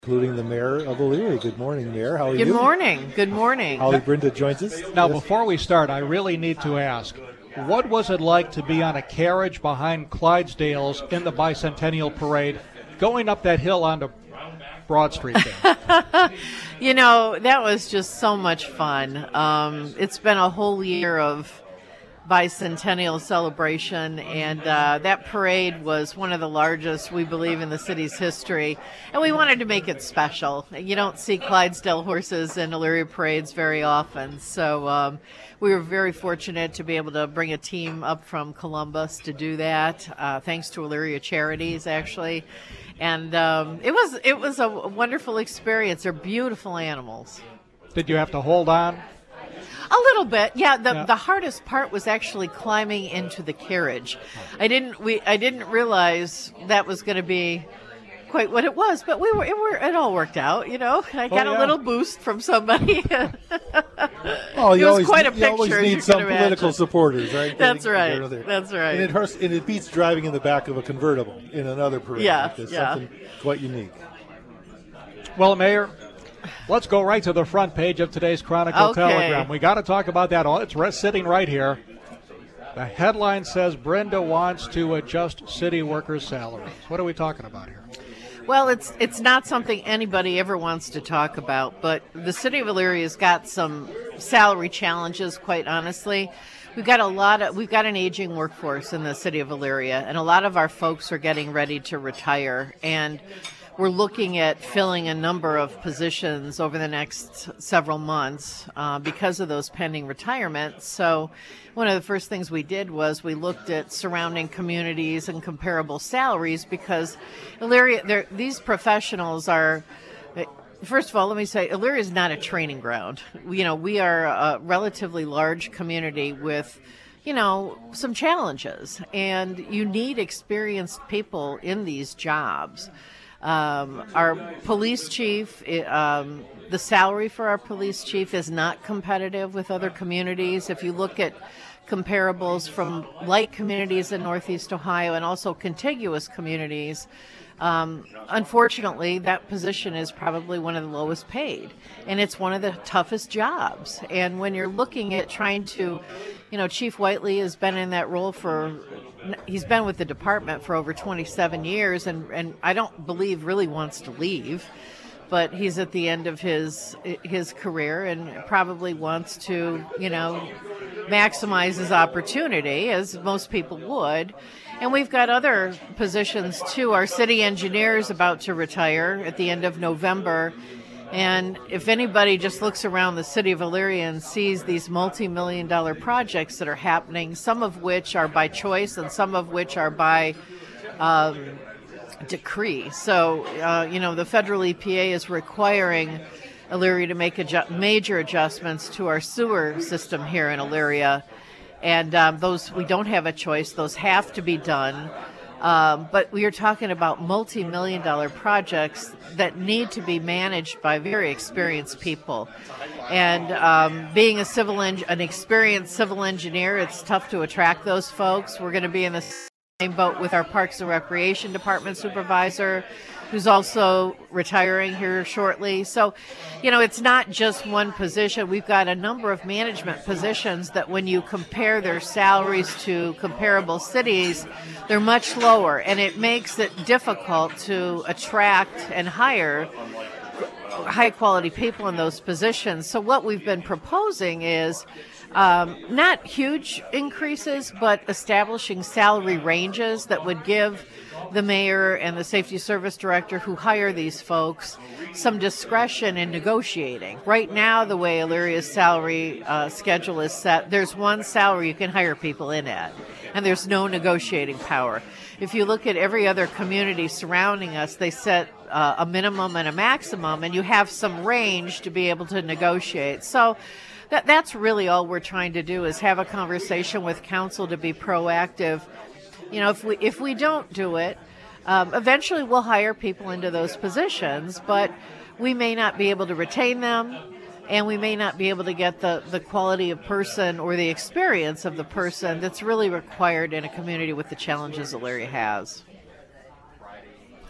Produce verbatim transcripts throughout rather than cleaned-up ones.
including the mayor of Elyria. Good morning, Mayor. How are Good you? Good morning. Good morning. Holly Brenda joins us. Now, Yes. before we start, I really need to ask, what was it like to be on a carriage behind Clydesdales in the Bicentennial Parade going up that hill onto Broad Street there? You know, that was just so much fun. Um, it's been a whole year of bicentennial celebration, and uh, that parade was one of the largest, we believe, in the city's history, and we wanted to make it special. You don't see Clydesdale horses in Elyria parades very often, so um, we were very fortunate to be able to bring a team up from Columbus to do that, uh, thanks to Elyria Charities, actually. And um, it was it was a wonderful experience. They're beautiful animals. Did you have to hold on? A little bit, yeah. The Yeah. the hardest part was actually climbing into the carriage. I didn't we I didn't realize that was going to be quite what it was, but we were it were it all worked out. You know, I got Oh, yeah. a little boost from somebody. Oh, you it was always, quite a you picture. always as need you some can political imagine. supporters, right? That's Getting- right. getting there. That's right. And it, hurts, and it beats driving in the back of a convertible in another parade. Yeah, Like this. yeah. Something quite unique. Well, Mayor, let's go right to the front page of today's Chronicle Okay. Telegram. We got to talk about that. Oh, it's re- sitting right here. The headline says Brenda wants to adjust city workers' salaries. What are we talking about here? Well, it's it's not something anybody ever wants to talk about, but the city of Elyria has got some salary challenges, quite honestly. We've got a lot of we've got an aging workforce in the city of Elyria, and a lot of our folks are getting ready to retire, and we're looking at filling a number of positions over the next several months uh, because of those pending retirements. So one of the first things we did was we looked at surrounding communities and comparable salaries, because Elyria, they're- these professionals are, first of all, let me say, Elyria is not a training ground. We- You know, we are a relatively large community with, you know, some challenges, and you need experienced people in these jobs. Um, our police chief, i- um, the salary for our police chief is not competitive with other communities. If you look at comparables from like communities in Northeast Ohio and also contiguous communities, um, unfortunately, that position is probably one of the lowest paid, and it's one of the toughest jobs. And when you're looking at trying to, you know, Chief Whiteley has been in that role for, he's been with the department for over twenty-seven years, and, and I don't believe really wants to leave, but he's at the end of his his career and probably wants to, you know, maximize his opportunity, as most people would. And we've got other positions too. Our city engineer is about to retire at the end of November. And if anybody just looks around the city of Elyria and sees these multi-million dollar projects that are happening, some of which are by choice and some of which are by um, decree. So, uh, you know, the federal E P A is requiring Elyria to make adju- major adjustments to our sewer system here in Elyria. And um, those, we don't have a choice. Those have to be done. Um, but we are talking about multi-million dollar projects that need to be managed by very experienced people. And um, being a civil en- an experienced civil engineer, it's tough to attract those folks. We're going to be in the same boat with our Parks and Recreation Department supervisor, who's also retiring here shortly. So, you know, it's not just one position. We've got a number of management positions that when you compare their salaries to comparable cities, they're much lower, and it makes it difficult to attract and hire high quality people in those positions. So what we've been proposing is um, not huge increases, but establishing salary ranges that would give the mayor and the safety service director who hire these folks some discretion in negotiating. Right now, the way Elyria's salary uh, schedule is set, there's one salary you can hire people in at, and there's no negotiating power. If you look at every other community surrounding us, they set uh, a minimum and a maximum, and you have some range to be able to negotiate. So that that's really all we're trying to do, is have a conversation with council to be proactive. You know, if we if we don't do it, um, eventually we'll hire people into those positions, but we may not be able to retain them, and we may not be able to get the, the quality of person or the experience of the person that's really required in a community with the challenges Elyria has.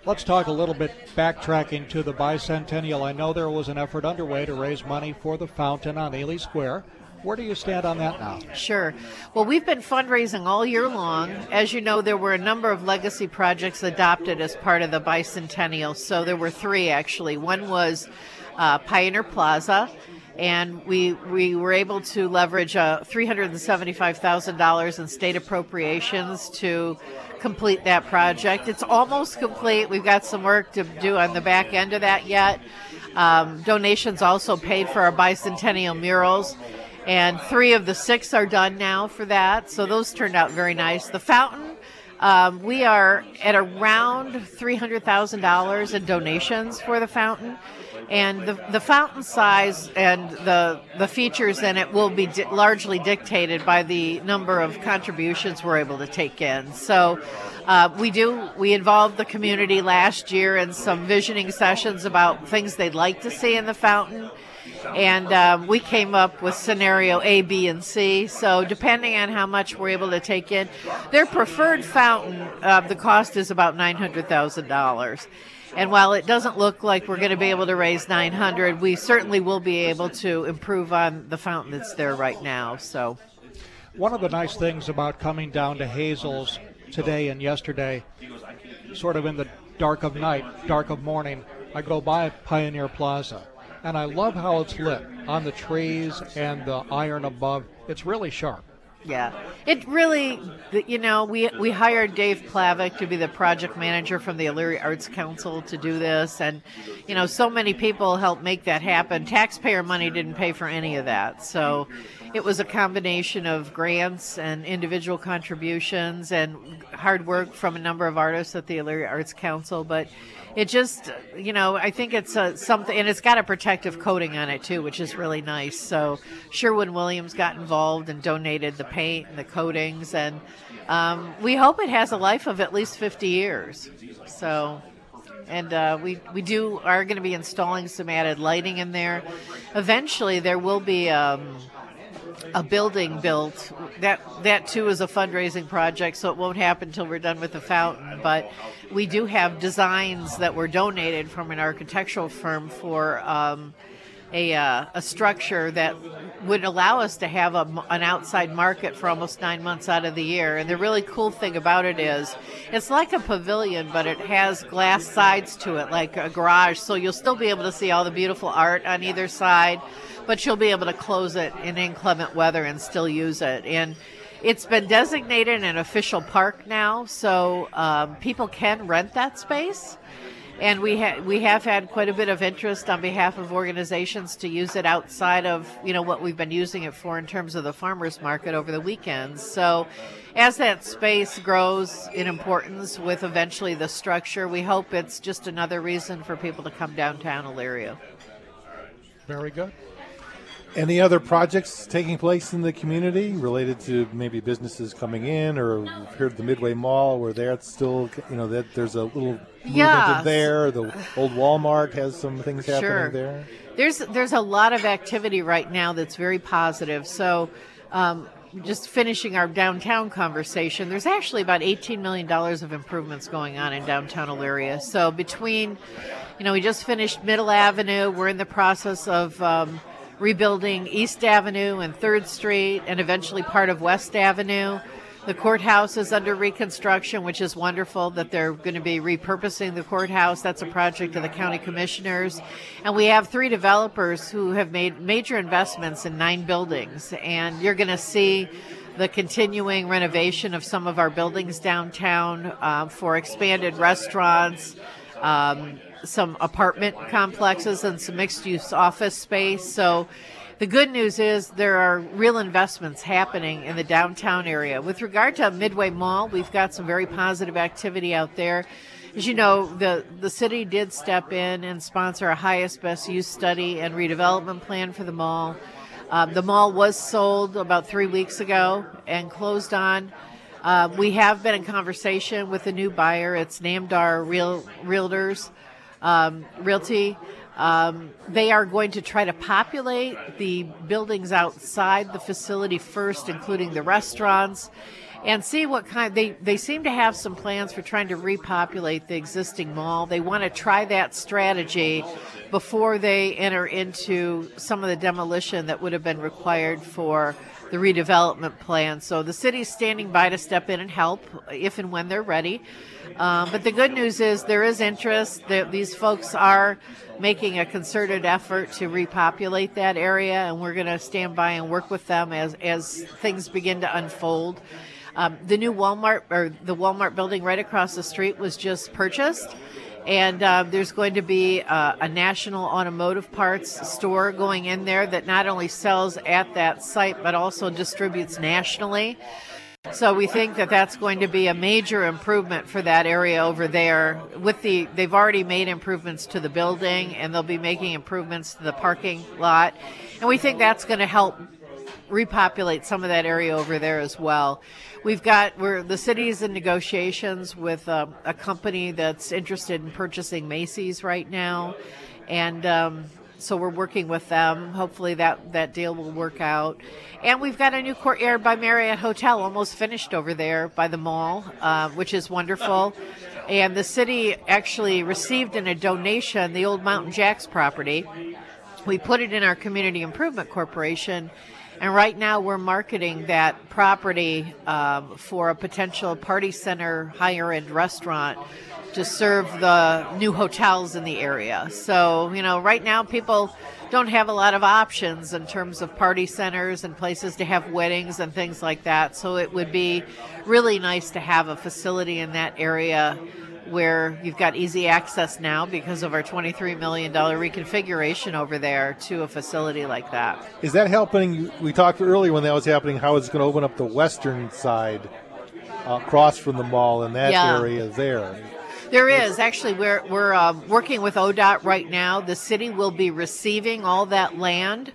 Let's talk a little bit backtracking to the bicentennial. I know there was an effort underway to raise money for the fountain on Ely Square. Where do you stand on that now? Sure. Well, we've been fundraising all year long. As you know, there were a number of legacy projects adopted as part of the bicentennial. So there were three, actually. One was uh, Pioneer Plaza, and we we were able to leverage uh, three hundred seventy-five thousand dollars in state appropriations to complete that project. It's almost complete. We've got some work to do on the back end of that yet. Um, donations also paid for our bicentennial murals. And three of the six are done now for that. So those turned out very nice. The fountain, um, we are at around three hundred thousand dollars in donations for the fountain. And the, the fountain size and the the features in it will be di- largely dictated by the number of contributions we're able to take in. So uh, we do, we involved the community last year in some visioning sessions about things they'd like to see in the fountain. And um, we came up with scenario A, B, and C. So depending on how much we're able to take in, their preferred fountain, uh, the cost is about nine hundred thousand dollars. And while it doesn't look like we're going to be able to raise nine hundred thousand dollars, we certainly will be able to improve on the fountain that's there right now. So, one of the nice things about coming down to Hazel's today and yesterday, sort of in the dark of night, dark of morning, I go by Pioneer Plaza. And I love how it's lit on the trees and the iron above. It's really sharp. Yeah, it really, you know, we we hired Dave Plavick to be the project manager from the Elyria Arts Council to do this. And, you know, so many people helped make that happen. Taxpayer money didn't pay for any of that. So it was a combination of grants and individual contributions and hard work from a number of artists at the Elyria Arts Council. But it just, you know, I think it's a, something, and it's got a protective coating on it too, which is really nice. So Sherwin-Williams got involved and donated the paint and the coatings, and um, we hope it has a life of at least fifty years. So, and uh, we we do are going to be installing some added lighting in there. Eventually, there will be um, a building built. That that too is a fundraising project, so it won't happen until we're done with the fountain. But we do have designs that were donated from an architectural firm for um, a uh, a structure that would allow us to have a, an outside market for almost nine months out of the year. And the really cool thing about it is it's like a pavilion, but it has glass sides to it, like a garage. So you'll still be able to see all the beautiful art on either side, but you'll be able to close it in inclement weather and still use it. And it's been designated an official park now, so um, people can rent that space. And we ha- we have had quite a bit of interest on behalf of organizations to use it outside of, you know, what we've been using it for in terms of the farmers market over the weekends. So as that space grows in importance with eventually the structure, we hope it's just another reason for people to come downtown Elyria. Very good. Any other projects taking place in the community related to maybe businesses coming in, or we've heard the Midway Mall where that's still, you know, that there's a little movement Yeah. in there. The old Walmart has some things happening Sure. there. There's there's a lot of activity right now that's very positive. So um, just finishing our downtown conversation, there's actually about eighteen million dollars of improvements going on in downtown Elyria. So between, you know, we just finished Middle Avenue. We're in the process of um, rebuilding East Avenue and third Street and eventually part of West Avenue. The courthouse is under reconstruction, which is wonderful that they're going to be repurposing the courthouse. That's a project of the county commissioners. And we have three developers who have made major investments in nine buildings. And you're going to see the continuing renovation of some of our buildings downtown uh, for expanded restaurants, um, some apartment complexes, and some mixed-use office space. So the good news is there are real investments happening in the downtown area. With regard to Midway Mall, we've got some very positive activity out there. As you know, the, the city did step in and sponsor a highest best use study and redevelopment plan for the mall. Um, the mall was sold about three weeks ago and closed on. Uh, we have been in conversation with a new buyer. It's Namdar Real, Realtors, um, Realty. Um, they are going to try to populate the buildings outside the facility first, including the restaurants. and see what kind. They they seem to have some plans for trying to repopulate the existing mall. They want to try that strategy before they enter into some of the demolition that would have been required for the redevelopment plan. So the city's standing by to step in and help if and when they're ready. Um, but the good news is there is interest. The, these folks are making a concerted effort to repopulate that area, and we're going to stand by and work with them as, as things begin to unfold. Um, the new Walmart, or the Walmart building right across the street, was just purchased. And uh, there's going to be uh, a national automotive parts store going in there that not only sells at that site, but also distributes nationally. So we think that that's going to be a major improvement for that area over there. With the, they've already made improvements to the building, and they'll be making improvements to the parking lot. And we think that's going to help repopulate some of that area over there as well. We've got, we're, the city's in negotiations with uh, a company that's interested in purchasing Macy's right now. And um, so we're working with them. Hopefully that, that deal will work out. And we've got a new Courtyard by Marriott hotel almost finished over there by the mall, uh, which is wonderful. And the city actually received in a donation the old Mountain Jacks property. We put it in our Community Improvement Corporation. And right now we're marketing that property um, for a potential party center higher-end restaurant to serve the new hotels in the area. So, you know, right now people don't have a lot of options in terms of party centers and places to have weddings and things like that. So it would be really nice to have a facility in that area where you've got easy access now because of our twenty-three million dollars reconfiguration over there to a facility like that. Is that helping? We talked earlier when that was happening how it's going to open up the western side uh, across from the mall in that yeah. area there. There is. Actually, we're, we're uh, working with O D O T right now. The city will be receiving all that land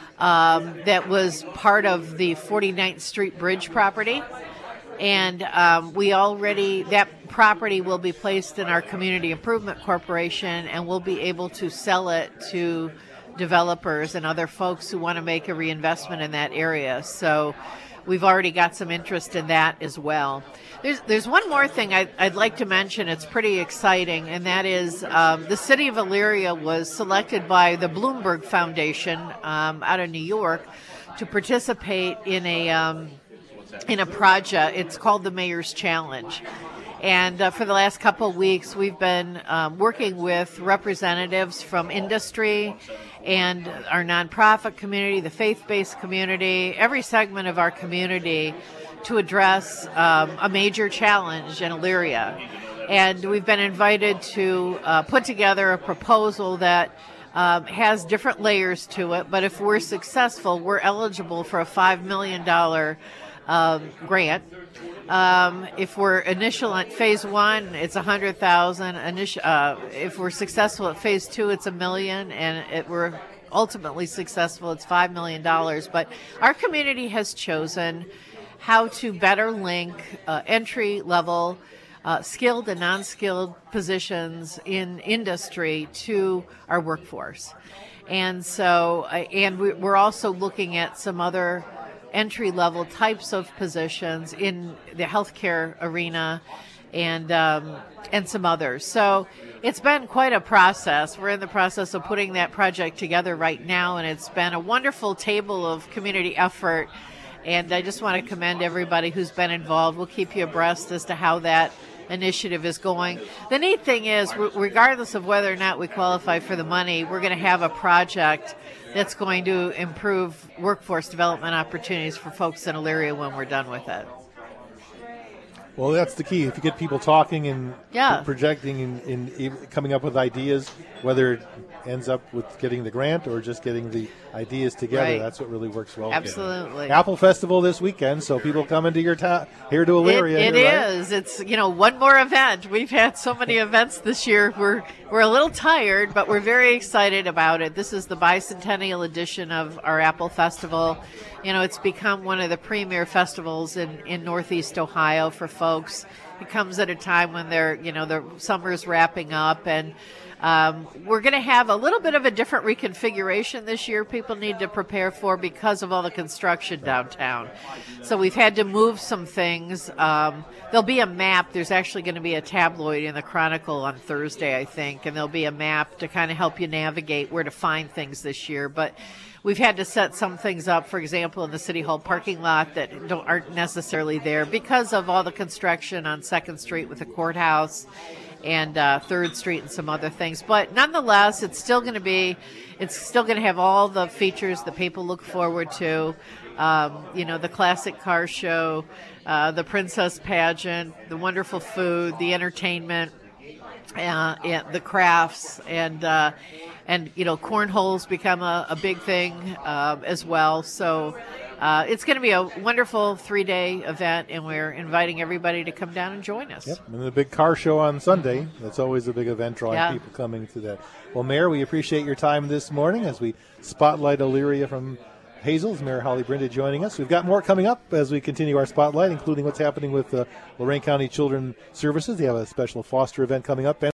um, that was part of the forty-ninth Street Bridge property. And um, we already, that property will be placed in our Community Improvement Corporation, and we'll be able to sell it to developers and other folks who want to make a reinvestment in that area. So we've already got some interest in that as well. There's there's one more thing I'd, I'd like to mention. It's pretty exciting, and that is um, the city of Elyria was selected by the Bloomberg Foundation um, out of New York to participate in a um, in a project. It's called the Mayor's Challenge. And uh, for the last couple of weeks, we've been um, working with representatives from industry and our nonprofit community, the faith-based community, every segment of our community to address um, a major challenge in Elyria. And we've been invited to uh, put together a proposal that um, has different layers to it, but if we're successful, we're eligible for a five million dollars um, grant. Um, if we're initial at phase one, it's a hundred thousand. Initial, uh, if we're successful at phase two, it's a million, and it, we're ultimately successful, it's five million dollars. But our community has chosen how to better link uh, entry level, uh, skilled and non-skilled positions in industry to our workforce, and so, uh, and we, we're also looking at some other entry-level types of positions in the healthcare arena and um, and some others. So it's been quite a process. We're in the process of putting that project together right now, and it's been a wonderful table of community effort. And I just want to commend everybody who's been involved. We'll keep you abreast as to how that initiative is going. The neat thing is, regardless of whether or not we qualify for the money, we're going to have a project that's going to improve workforce development opportunities for folks in Elyria when we're done with it. Well, that's the key. If you get people talking and yeah. projecting and, and coming up with ideas, whether it ends up with getting the grant or just getting the ideas together, right. that's what really works well. Absolutely. Together. Apple Festival this weekend, so people come into your town, here to Elyria. It, it here, right? is. It's, you know, one more event. We've had so many events this year. We're we're a little tired, but we're very excited about it. This is the bicentennial edition of our Apple Festival. You know, it's become one of the premier festivals in, in Northeast Ohio for folks. It comes at a time when they're, you know, the summer's wrapping up, and Um, we're going to have a little bit of a different reconfiguration this year. People need to prepare for because of all the construction downtown. So we've had to move some things. Um, there'll be a map. There's actually going to be a tabloid in the Chronicle on Thursday, I think, and there'll be a map to kind of help you navigate where to find things this year. But we've had to set some things up, for example, in the City Hall parking lot that don't, aren't necessarily there because of all the construction on Second Street with the courthouse and uh, Third Street and some other things. But nonetheless, it's still going to be, it's still going to have all the features that people look forward to. Um, you know, the classic car show, uh, the princess pageant, the wonderful food, the entertainment, uh, and the crafts, and uh, and you know, cornholes become a, a big thing uh, as well. So uh, it's going to be a wonderful three-day event, and we're inviting everybody to come down and join us. Yep, and the big car show on Sunday. That's always a big event, drawing Yeah. people coming to that. Well, Mayor, we appreciate your time this morning as we spotlight Elyria from Hazel's. Mayor Holly Brinda joining us. We've got more coming up as we continue our spotlight, including what's happening with uh, Lorain County Children's Services. They have a special foster event coming up.